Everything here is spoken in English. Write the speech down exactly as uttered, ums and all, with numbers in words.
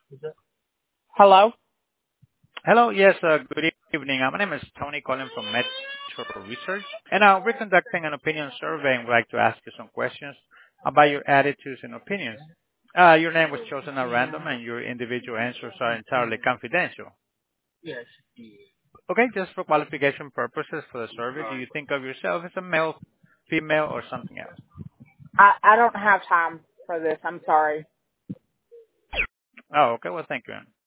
Hello? Hello. Yes, uh good evening. Uh, My name is Tony calling from Metro Research, and uh we're conducting an opinion survey and would like to ask you some questions about your attitudes and opinions. Uh Your name was chosen at random, and your individual answers are entirely confidential. Okay, just for qualification purposes for the survey, do you think of yourself as a male, female, or something else? I, I don't have time for this. I'm sorry. Oh, okay. Well, thank you.